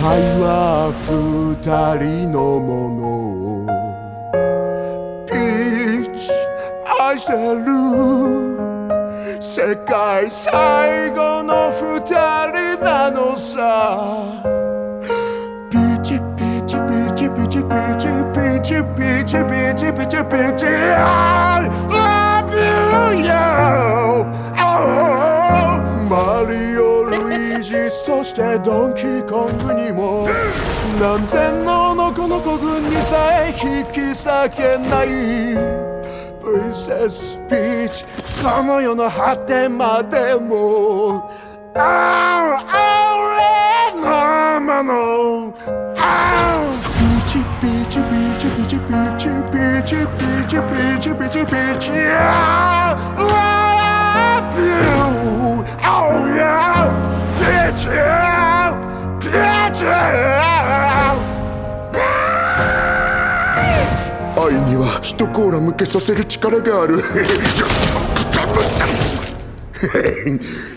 愛は二人のもの。ピーチ愛してる。世界最後の二人なのさ。ピーチピーチピーチピーチピーチピーチピーチピーチピーチピーチ I love you yo、 マリオルイージそしてドンキーコングにも何千のノコノコ軍にさえ引き裂けないプリンセスピーチ、この世の果てまでも俺のもの。ピーチピーチピーチピーチピーチピーチピーチピーチピーチピーチ I love you oh yeah ピーチピーチ。愛には一コーラ向けさせる力がある。